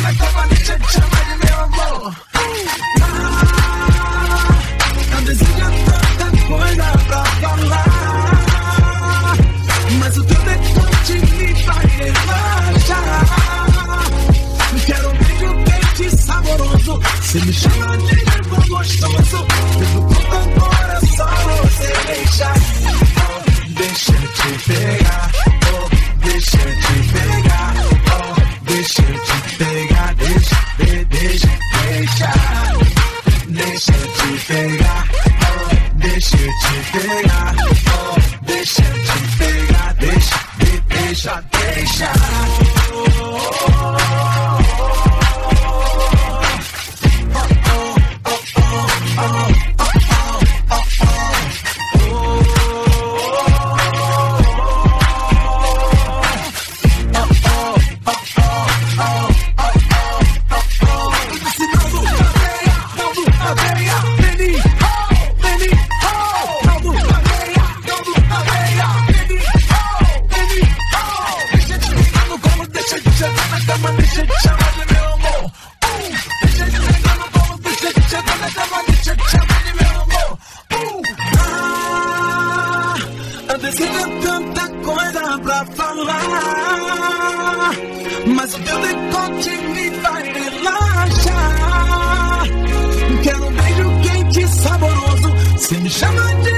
na cama, deixa eu te chamar de meu amor. Eu desejo tanta coisa pra falar, mas o teu decote me faz relaxar. Quero um beijo quente e saboroso, você me chama de nervo gostoso. Tudo pronto agora, só você deixa. Deixa eu te pegar, oh, deixa eu te pegar, oh, deixa eu te pegar, deixa eu te pegar, oh, deixa eu te pegar, oh, deixa eu te pegar, deixa. Eu desejo tanta coisa pra falar, mas o teu decote me faz relaxar. Quero um beijo quente e saboroso, você me chama de